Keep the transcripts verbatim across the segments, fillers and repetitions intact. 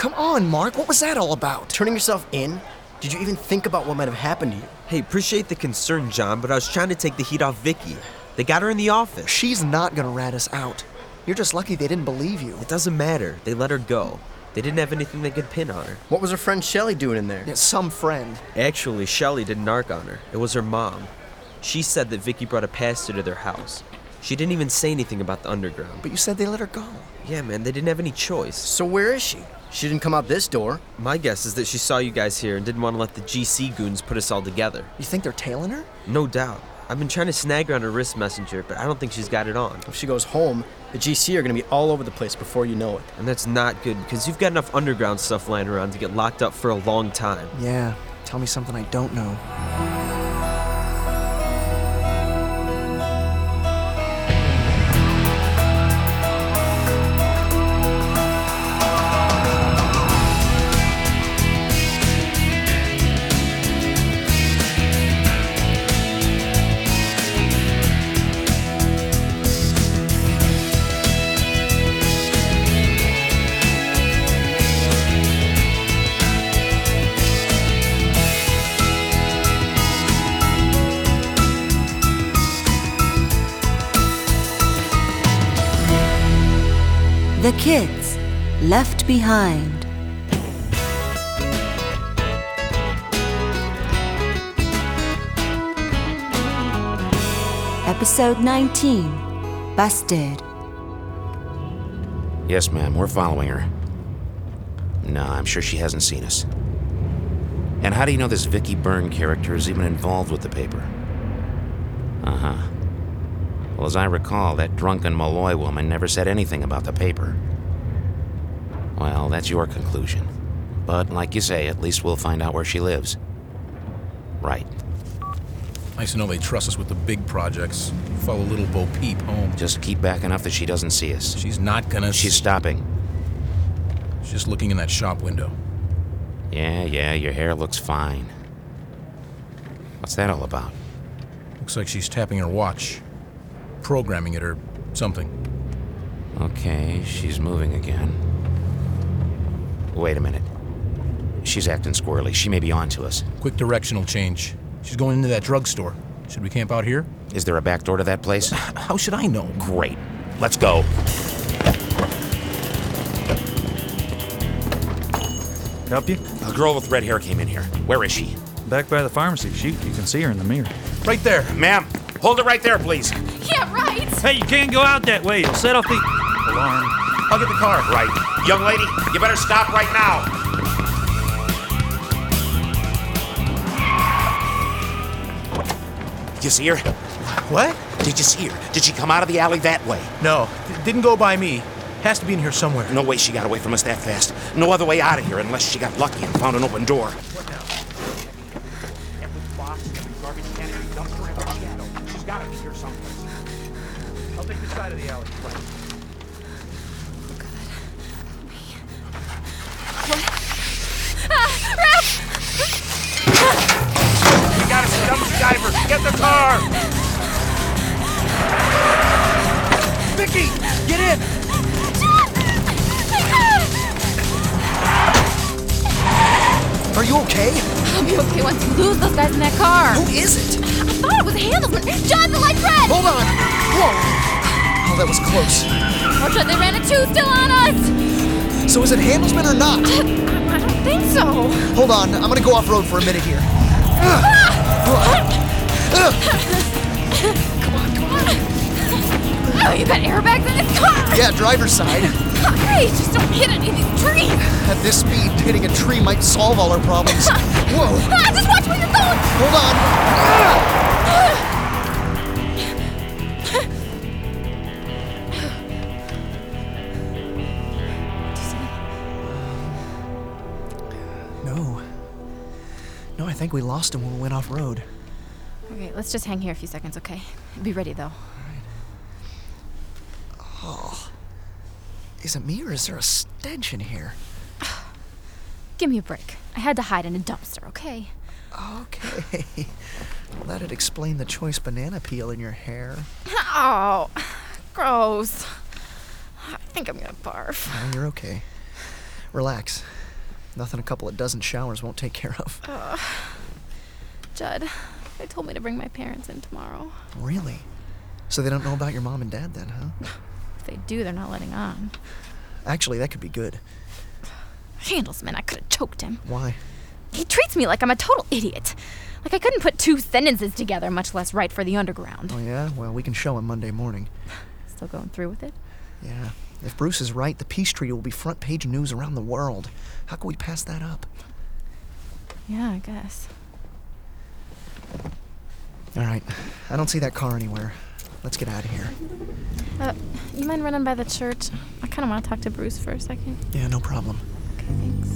Come on, Mark, what was that all about? Turning yourself in? Did you even think about what might have happened to you? Hey, appreciate the concern, John, but I was trying to take the heat off Vicky. They got her in the office. She's not gonna rat us out. You're just lucky they didn't believe you. It doesn't matter. They let her go. They didn't have anything they could pin on her. What was her friend Shelly doing in there? Yeah, some friend. Actually, Shelly didn't narc on her. It was her mom. She said that Vicky brought a pastor to their house. She didn't even say anything about the underground. But you said they let her go. Yeah, man, they didn't have any choice. So where is she? She didn't come out this door. My guess is that she saw you guys here and didn't want to let the G C goons put us all together. You think they're tailing her? No doubt. I've been trying to snag her on her wrist messenger, but I don't think she's got it on. If she goes home, the G C are going to be all over the place before you know it. And that's not good, because you've got enough underground stuff lying around to get locked up for a long time. Yeah, tell me something I don't know. The Kids Left Behind. Episode nineteen, Busted. Yes, ma'am, we're following her. Nah, I'm sure she hasn't seen us. And how do you know this Vicky Byrne character is even involved with the paper? Uh-huh. Well, as I recall, that drunken Malloy woman never said anything about the paper. Well, that's your conclusion. But like you say, at least we'll find out where she lives. Right. Nice to know they trust us with the big projects. Follow little Bo Peep home. Just keep back enough that she doesn't see us. She's not gonna... She's stopping. She's just looking in that shop window. Yeah, yeah, your hair looks fine. What's that all about? Looks like she's tapping her watch. Programming it or something. Okay, she's moving again. Wait a minute. She's acting squirrely. She may be on to us. Quick directional change. She's going into that drugstore. Should we camp out here? Is there a back door to that place? How should I know? Great. Let's go. Help you? A girl with red hair came in here. Where is she? Back by the pharmacy. Shoot, you can see her in the mirror. Right there. Ma'am, hold it right there, please. Yeah, right. Hey, you can't go out that way. It'll set off the alarm. I'll get the car. Right. Young lady, you better stop right now. Did you see her? What? Did you see her? Did she come out of the alley that way? No, d- didn't go by me. Has to be in here somewhere. No way she got away from us that fast. No other way out of here unless she got lucky and found an open door. What now? Every box, every garbage can, every dumpster, every shadow. She's got to be here someplace. I'll take the side of the alley. Right. You got us, dumpster diver. Get the car. Vicky, get in! Are you okay? I'll be okay once you lose those guys in that car. Who is it? I thought it was Handelsman. John, the light's red! Hold on! Whoa! Oh, that was close. Watch out, they ran a two still on us! So is it Handelsman or not? I don't think so. Hold on, I'm gonna go off-road for a minute here. Come on, come on. Oh, you got airbags in this car? Yeah, driver's side. Oh, great, just don't hit any of these trees. At this speed, hitting a tree might solve all our problems. Whoa! Ah, just watch where you're going. Hold on! No. No, I think we lost him when we went off-road. Okay, let's just hang here a few seconds, okay? Be ready, though. Oh. Is it me or is there a stench in here? Give me a break. I had to hide in a dumpster, okay? Okay. Well, that'd explain the choice banana peel in your hair. Oh, gross. I think I'm gonna barf. No, you're okay. Relax. Nothing a couple of dozen showers won't take care of. Uh, Judd, they told me to bring my parents in tomorrow. Really? So they don't know about your mom and dad then, huh? If they do, they're not letting on. Actually, that could be good. Handelsman, I could have choked him. Why? He treats me like I'm a total idiot. Like I couldn't put two sentences together, much less write for the underground. Oh, yeah? Well, we can show him Monday morning. Still going through with it? Yeah. If Bruce is right, the peace treaty will be front page news around the world. How can we pass that up? Yeah, I guess. All right. I don't see that car anywhere. Let's get out of here. Uh, you mind running by the church? I kind of want to talk to Bruce for a second. Yeah, no problem. Okay, thanks.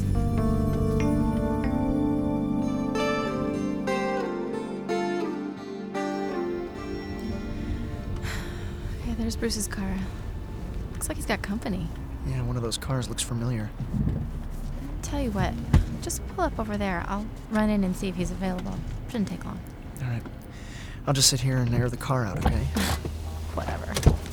Okay, there's Bruce's car. Looks like he's got company. Yeah, one of those cars looks familiar. Tell you what, just pull up over there. I'll run in and see if he's available. Shouldn't take long. All right. I'll just sit here and air the car out, okay? Whatever.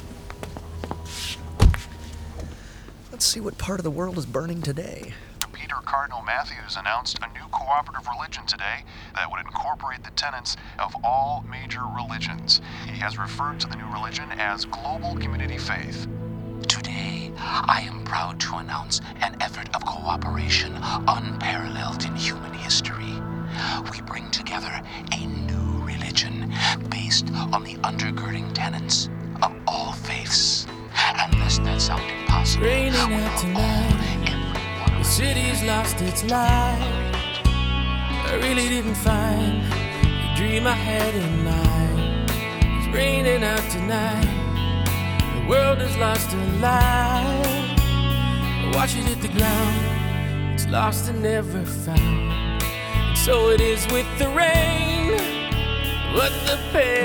Let's see what part of the world is burning today. Peter Cardinal Matthews announced a new cooperative religion today that would incorporate the tenets of all major religions. He has referred to the new religion as Global Community Faith. Today, I am proud to announce an effort of cooperation unparalleled in human history. We bring together a new religion based on the undergirding tenets of all faiths. Unless that sounds impossible, Raining we out are tonight. all everyone. The city's lost its light. I really didn't find the dream I had in mind. It's raining out tonight. The world has lost a light. I watch it hit the ground. It's lost and never found. And so it is with the rain, but the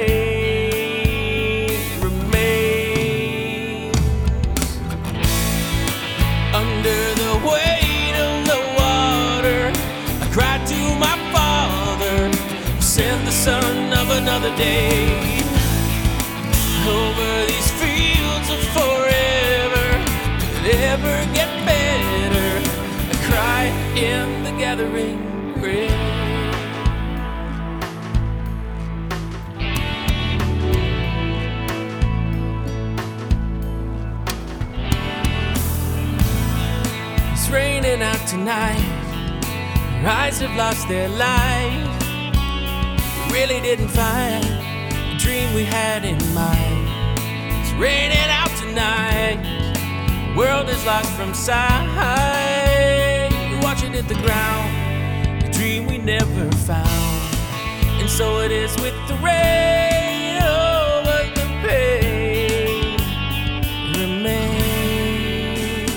pain remains. Under the weight of the water, I cried to my Father, who sent the sun of another day. Over these fields of forever, will it ever get better? I cry in the gathering rain. It's raining out tonight. Our eyes have lost their light. We really didn't find the dream we had in mind. It's raining out tonight. The world is lost from sight. We watch it hit the ground, the dream we never found. And so it is with the rain, oh, but the pain remains.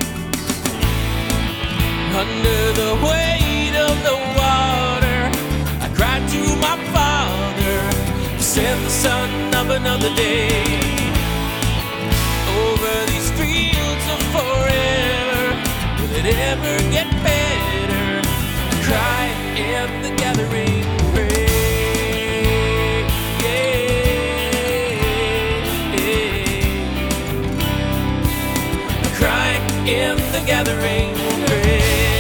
Under the weight of the water, I cried to my Father, to send the sun of another day. Over these fields of forever, will it ever get better? I cry in the gathering rain. I cry in the gathering rain.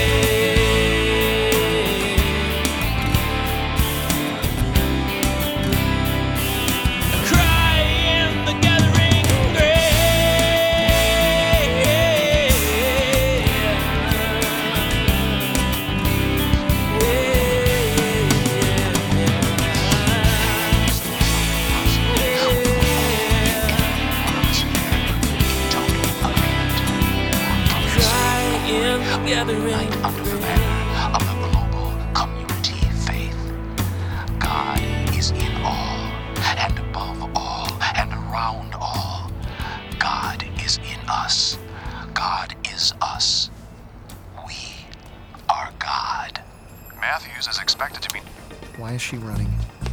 Light under the banner of the global community faith. God is in all, and above all, and around all. God is in us. God is us. We are God. Matthews is expected to be... Why is she running?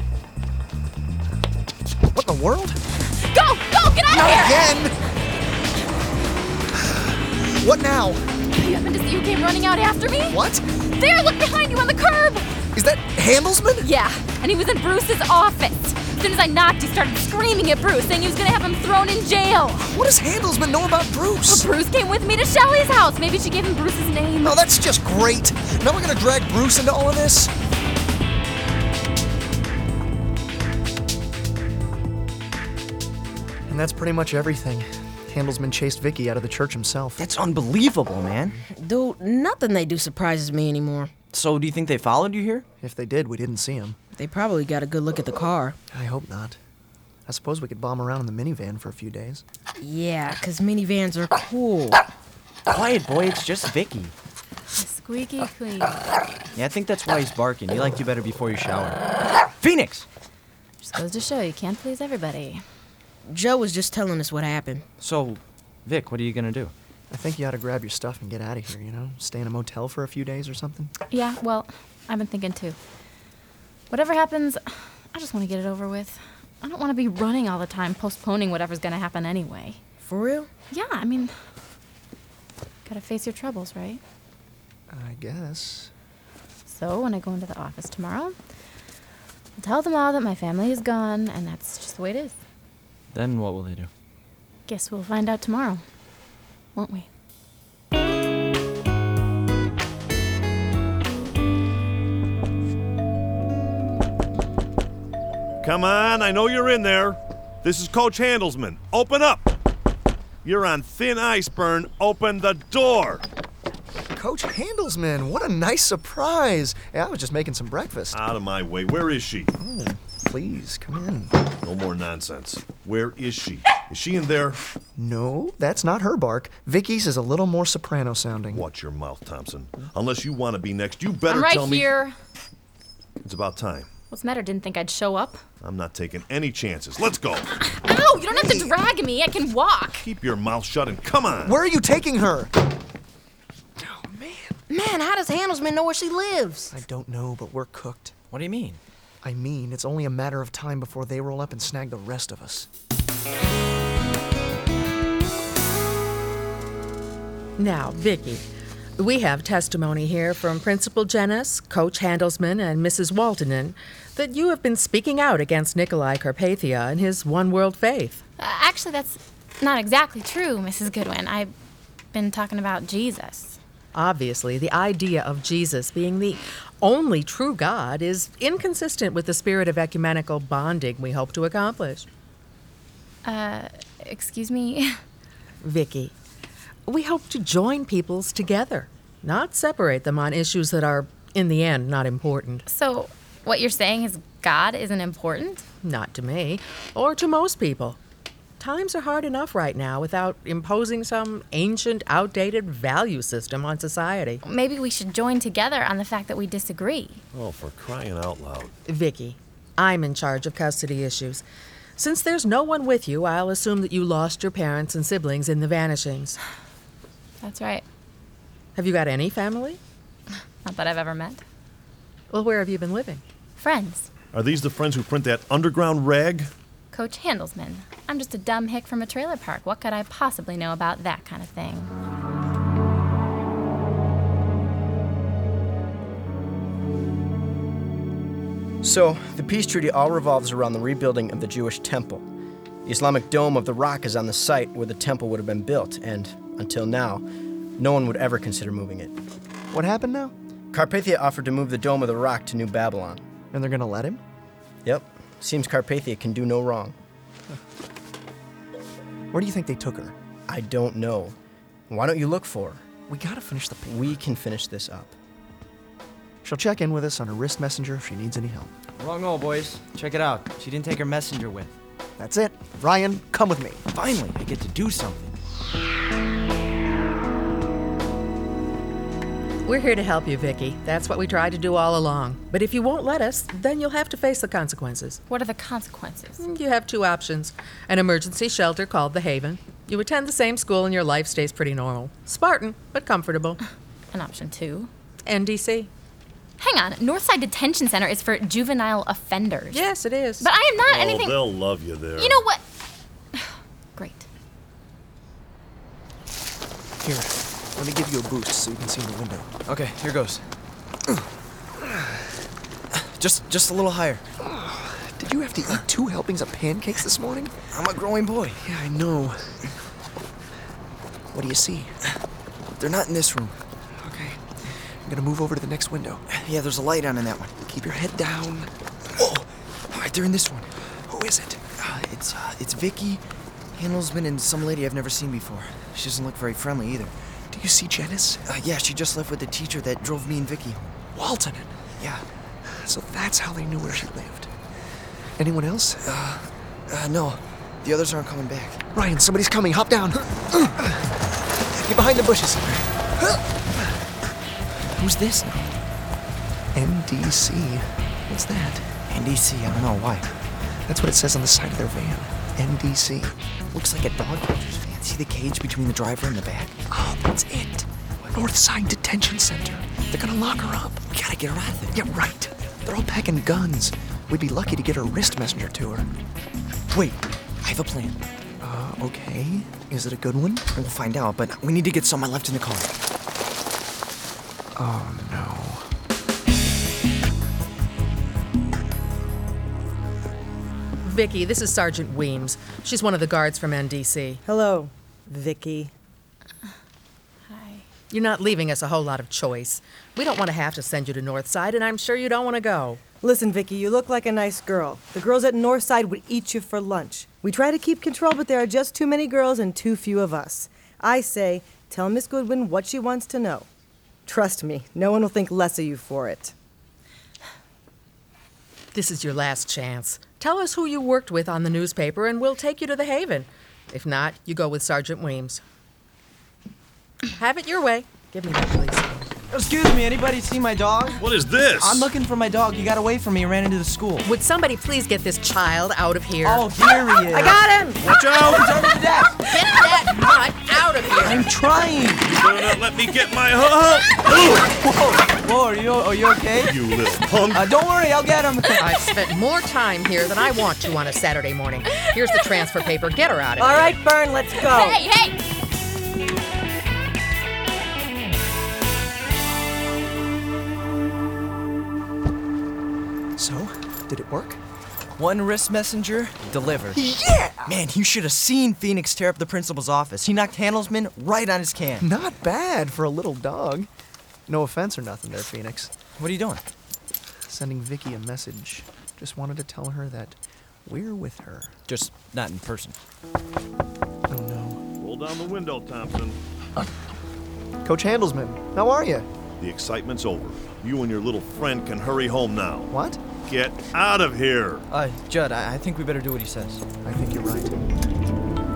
What in the world? Go! Go! Get out Not of here! again! What now? You happen to see who came running out after me? What? There! Look behind you on the curb! Is that Handelsman? Yeah, and he was in Bruce's office. As soon as I knocked, he started screaming at Bruce, saying he was gonna have him thrown in jail. What does Handelsman know about Bruce? Well, Bruce came with me to Shelley's house. Maybe she gave him Bruce's name. Oh, that's just great. Now we're gonna drag Bruce into all of this? And that's pretty much everything. Handelsman chased Vicky out of the church himself. That's unbelievable, man. Dude, nothing they do surprises me anymore. So, do you think they followed you here? If they did, we didn't see him. They probably got a good look at the car. I hope not. I suppose we could bomb around in the minivan for a few days. Yeah, 'cause minivans are cool. Quiet, boy, it's just Vicky. Squeaky clean. Yeah, I think that's why he's barking. He liked you better before you showered. Phoenix! Just goes to show you can't please everybody. Joe was just telling us what happened. So, Vic, what are you gonna do? I think you ought to grab your stuff and get out of here, you know? Stay in a motel for a few days or something. Yeah, well, I've been thinking too. Whatever happens, I just want to get it over with. I don't want to be running all the time, postponing whatever's going to happen anyway. For real? Yeah, I mean, gotta face your troubles, right? I guess. So when I go into the office tomorrow, I'll tell them all that my family is gone, and that's just the way it is. Then what will they do? Guess we'll find out tomorrow, won't we? Come on, I know you're in there. This is Coach Handelsman. Open up. You're on thin ice, Byrne. Open the door. Coach Handelsman, what a nice surprise. Yeah, I was just making some breakfast. Out of my way. Where is she? Oh, please, come in. No more nonsense. Where is she? Is she in there? No, that's not her bark. Vicky's is a little more soprano sounding. Watch your mouth, Thompson. Unless you want to be next, you better I'm right tell me. here. It's about time. What's the matter? Didn't think I'd show up? I'm not taking any chances. Let's go. Ow! You don't have to drag me. I can walk. Keep your mouth shut and come on. Where are you taking her? Man, how does Handelsman know where she lives? I don't know, but we're cooked. What do you mean? I mean, it's only a matter of time before they roll up and snag the rest of us. Now, Vicky, we have testimony here from Principal Jennis, Coach Handelsman, and Missus Waltonen that you have been speaking out against Nikolai Carpathia and his one-world faith. Uh, actually, that's not exactly true, Missus Goodwin. I've been talking about Jesus. Obviously, the idea of Jesus being the only true God is inconsistent with the spirit of ecumenical bonding we hope to accomplish. Uh, excuse me? Vicky, we hope to join peoples together, not separate them on issues that are, in the end, not important. So, what you're saying is God isn't important? Not to me, or to most people. Times are hard enough right now without imposing some ancient, outdated value system on society. Maybe we should join together on the fact that we disagree. Oh, for crying out loud. Vicky, I'm in charge of custody issues. Since there's no one with you, I'll assume that you lost your parents and siblings in the vanishings. That's right. Have you got any family? Not that I've ever met. Well, where have you been living? Friends. Are these the friends who print that underground rag? Coach Handelsman. I'm just a dumb hick from a trailer park. What could I possibly know about that kind of thing? So, the peace treaty all revolves around the rebuilding of the Jewish temple. The Islamic Dome of the Rock is on the site where the temple would have been built, and until now, no one would ever consider moving it. What happened now? Carpathia offered to move the Dome of the Rock to New Babylon. And they're gonna let him? Yep. Seems Carpathia can do no wrong. Where do you think they took her? I don't know. Why don't you look for her? We gotta finish the paper. We can finish this up. She'll check in with us on her wrist messenger if she needs any help. Wrong hole, boys. Check it out. She didn't take her messenger with. That's it. Ryan, come with me. Finally, I get to do something. We're here to help you, Vicky. That's what we tried to do all along. But if you won't let us, then you'll have to face the consequences. What are the consequences? You have two options. An emergency shelter called The Haven. You attend the same school and your life stays pretty normal. Spartan, but comfortable. An option two. N D C. Hang on. Northside Detention Center is for juvenile offenders. Yes, it is. But I am not oh, anything... they'll love you there. You know what? Great. Here, let me give you a boost so you can see in the window. Okay, here goes. Just just a little higher. Damn Did you have to eat two helpings of pancakes this morning? I'm a growing boy. Yeah, I know. What do you see? They're not in this room. Okay. I'm gonna move over to the next window. Yeah, there's a light on in that one. Keep your head down. Whoa! All right, they're in this one. Who is it? Uh, it's uh, it's Vicky, Handelsman, and some lady I've never seen before. She doesn't look very friendly either. Do you see Janice? Uh, yeah, she just left with the teacher that drove me and Vicky home. Walton. Yeah. So that's how they knew where she lived. Anyone else? Uh, uh, no. The others aren't coming back. Ryan, somebody's coming. Hop down. Get behind the bushes. Who's this now? N D C. What's that? N D C, I don't know why. That's what it says on the side of their van. N D C. Looks like a dog catcher's van. See the cage between the driver and the back? Oh, that's it. Northside Detention Center. They're gonna lock her up. We gotta get her out of there. Yeah, right. They're all packing guns. We'd be lucky to get a wrist messenger to her. Wait, I have a plan. Uh, okay. Is it a good one? We'll find out, but we need to get some I left in the car. Oh, no. Vicky, this is Sergeant Weems. She's one of the guards from N D C. Hello, Vicky. Hi. You're not leaving us a whole lot of choice. We don't want to have to send you to Northside, and I'm sure you don't want to go. Listen, Vicky, you look like a nice girl. The girls at Northside would eat you for lunch. We try to keep control, but there are just too many girls and too few of us. I say, tell Miss Goodwin what she wants to know. Trust me, no one will think less of you for it. This is your last chance. Tell us who you worked with on the newspaper, and we'll take you to the Haven. If not, you go with Sergeant Weems. Have it your way. Give me that, please. Excuse me, anybody see my dog? What is this? I'm looking for my dog. He got away from me and ran into the school. Would somebody please get this child out of here? Oh, here he is. I got him! Watch out! He's under the desk. Get that mutt out of here! I'm trying. You better not let me get my hook! Whoa, whoa, are you, are you okay? You little punk! Uh, don't worry, I'll get him. I've spent more time here than I want to on a Saturday morning. Here's the transfer paper. Get her out of All here. right, Bern, let's go. Hey, hey! So, did it work? One wrist messenger delivered. Yeah! Man, you should have seen Phoenix tear up the principal's office. He knocked Handelsman right on his can. Not bad for a little dog. No offense or nothing there, Phoenix. What are you doing? Sending Vicky a message. Just wanted to tell her that we're with her. Just not in person. Oh, no. Roll down the window, Thompson. Coach Handelsman, how are you? The excitement's over. You and your little friend can hurry home now. What? Get out of here! Uh, Judd, I, I think we better do what he says. I think you're right.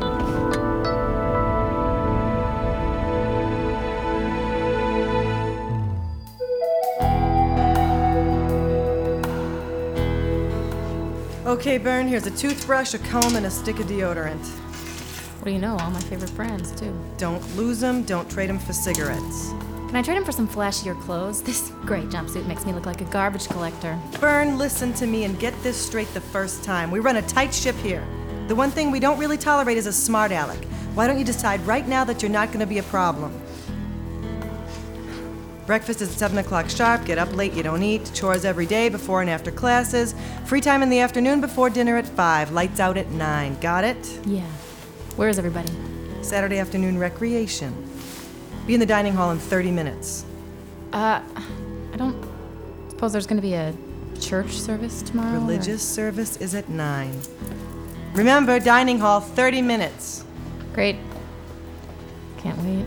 Okay, Bern, here's a toothbrush, a comb, and a stick of deodorant. What do you know? All my favorite brands, too. Don't lose them, don't trade them for cigarettes. Can I trade them for some flashier clothes? This gray jumpsuit makes me look like a garbage collector. Bern, listen to me and get this straight the first time. We run a tight ship here. The one thing we don't really tolerate is a smart aleck. Why don't you decide right now that you're not going to be a problem? Breakfast is at seven o'clock sharp, get up late, you don't eat, chores every day before and after classes, free time in the afternoon before dinner at five, lights out at nine. Got it? Yeah. Where is everybody? Saturday afternoon recreation. Be in the dining hall in thirty minutes. Uh, I don't suppose there's gonna be a church service tomorrow? or- Religious service is at nine. Remember, dining hall, thirty minutes. Great. Can't wait.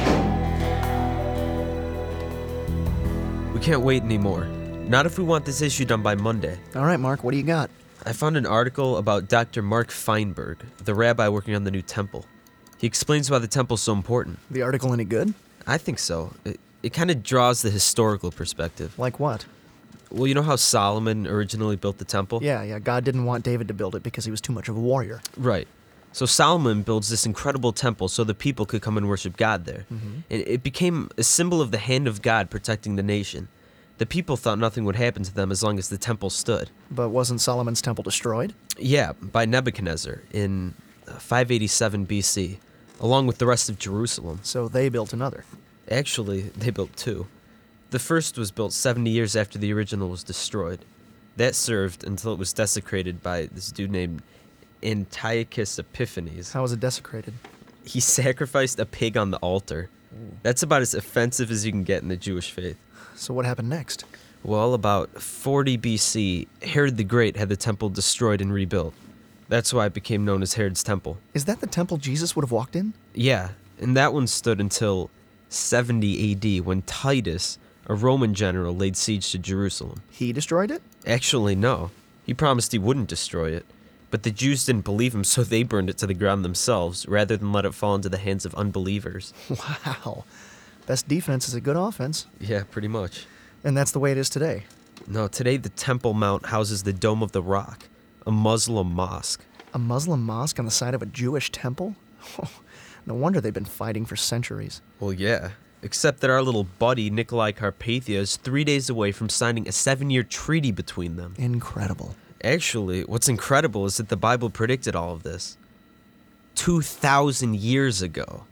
We can't wait anymore. Not if we want this issue done by Monday. All right, Mark, what do you got? I found an article about Doctor Mark Feinberg, the rabbi working on the new temple. He explains why the temple's so important. The article any good? I think so. It, it kind of draws the historical perspective. Like what? Well, you know how Solomon originally built the temple? Yeah, yeah, God didn't want David to build it because he was too much of a warrior. Right. So Solomon builds this incredible temple so the people could come and worship God there. Mm-hmm. And it became a symbol of the hand of God protecting the nation. The people thought nothing would happen to them as long as the temple stood. But wasn't Solomon's temple destroyed? Yeah, by Nebuchadnezzar in five eighty-seven B C, along with the rest of Jerusalem. So they built another. Actually, they built two. The first was built seventy years after the original was destroyed. That served until it was desecrated by this dude named Antiochus Epiphanes. How was it desecrated? He sacrificed a pig on the altar. That's about as offensive as you can get in the Jewish faith. So what happened next? Well, about forty B C, Herod the Great had the temple destroyed and rebuilt. That's why it became known as Herod's Temple. Is that the temple Jesus would have walked in? Yeah, and that one stood until seventy A D when Titus, a Roman general, laid siege to Jerusalem. He destroyed it? Actually, no. He promised he wouldn't destroy it. But the Jews didn't believe him, so they burned it to the ground themselves, rather than let it fall into the hands of unbelievers. Wow. Best defense is a good offense. Yeah, pretty much. And that's the way it is today. No, today the Temple Mount houses the Dome of the Rock, a Muslim mosque. A Muslim mosque on the side of a Jewish temple? No wonder they've been fighting for centuries. Well, yeah. Except that our little buddy, Nikolai Carpathia, is three days away from signing a seven-year treaty between them. Incredible. Actually, what's incredible is that the Bible predicted all of this. Two thousand years ago.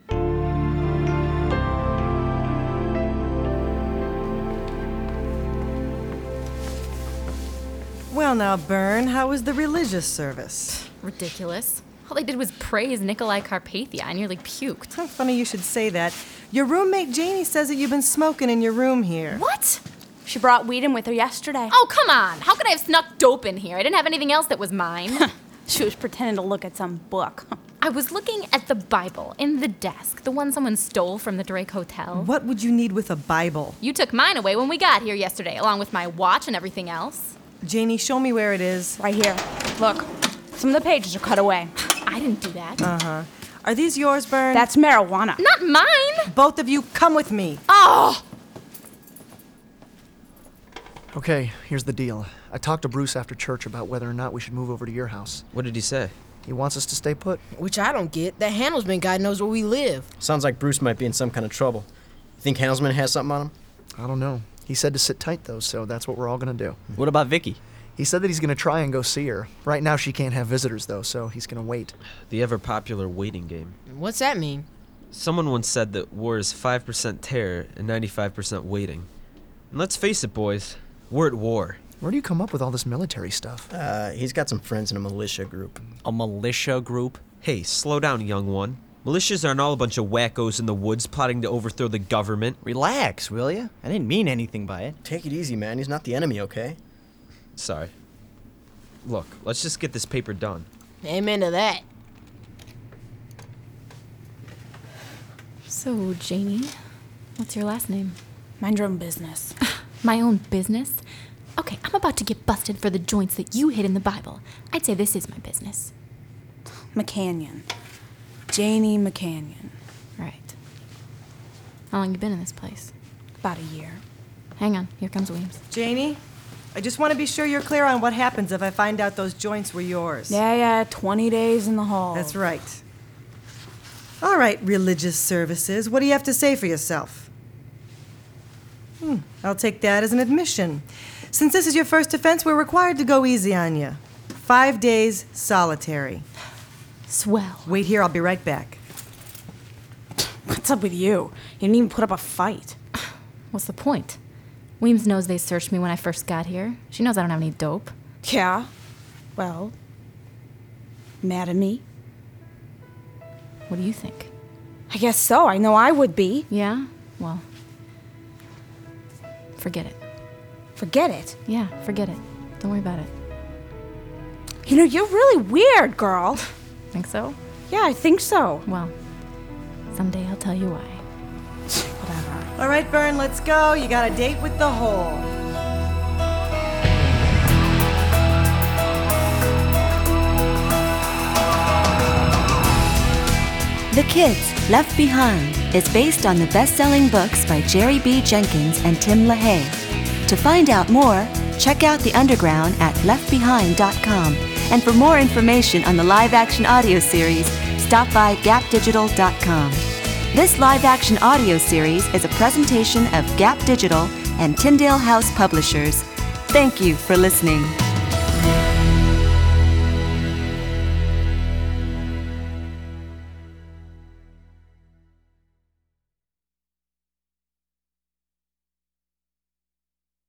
Well, now, Bern, how was the religious service? Ridiculous. All they did was praise Nikolai Carpathia. I nearly puked. How funny you should say that. Your roommate Janie says that you've been smoking in your room here. What? She brought weed in with her yesterday. Oh, come on. How could I have snuck dope in here? I didn't have anything else that was mine. She was pretending to look at some book. I was looking at the Bible in the desk, the one someone stole from the Drake Hotel. What would you need with a Bible? You took mine away when we got here yesterday, along with my watch and everything else. Janie, show me where it is. Right here. Look, some of the pages are cut away. I didn't do that. Uh-huh. Are these yours, Bern? That's marijuana. Not mine! Both of you, come with me. Oh! Okay, here's the deal. I talked to Bruce after church about whether or not we should move over to your house. What did he say? He wants us to stay put. Which I don't get. That Handelsman guy knows where we live. Sounds like Bruce might be in some kind of trouble. You think Handelsman has something on him? I don't know. He said to sit tight, though, so that's what we're all gonna do. What about Vicky? He said that he's gonna try and go see her. Right now she can't have visitors, though, so he's gonna wait. The ever-popular waiting game. What's that mean? Someone once said that war is five percent terror and ninety-five percent waiting. And let's face it, boys, we're at war. Where do you come up with all this military stuff? Uh, he's got some friends in a militia group. A militia group? Hey, slow down, young one. Militias aren't all a bunch of wackos in the woods plotting to overthrow the government. Relax, will ya? I didn't mean anything by it. Take it easy, man. He's not the enemy, okay? Sorry. Look, let's just get this paper done. Amen to that. So, Janie, what's your last name? Mind your own business. My own business? Okay, I'm about to get busted for the joints that you hid in the Bible. I'd say this is my business. McCanyon. Janie McCanyon. Right. How long you been in this place? About a year. Hang on, here comes Weems. Janie, I just want to be sure you're clear on what happens if I find out those joints were yours. Yeah, yeah, twenty days in the hall. That's right. All right, religious services, what do you have to say for yourself? Hmm, I'll take that as an admission. Since this is your first offense, we're required to go easy on you. Five days solitary. Swell. Wait here, I'll be right back. What's up with you? You didn't even put up a fight. What's the point? Weems knows they searched me when I first got here. She knows I don't have any dope. Yeah? Well, mad at me? What do you think? I guess so. I know I would be. Yeah? Well, forget it. Forget it? Yeah, forget it. Don't worry about it. You know, you're really weird, girl. Think so? Yeah, I think so. Well, someday I'll tell you why. All right, Bern, let's go. You got a date with the hole. The Kids Left Behind is based on the best-selling books by Jerry B. Jenkins and Tim LaHaye. To find out more, check out The Underground at left behind dot com. And for more information on the live-action audio series, stop by gap digital dot com. This live-action audio series is a presentation of Gap Digital and Tyndale House Publishers. Thank you for listening.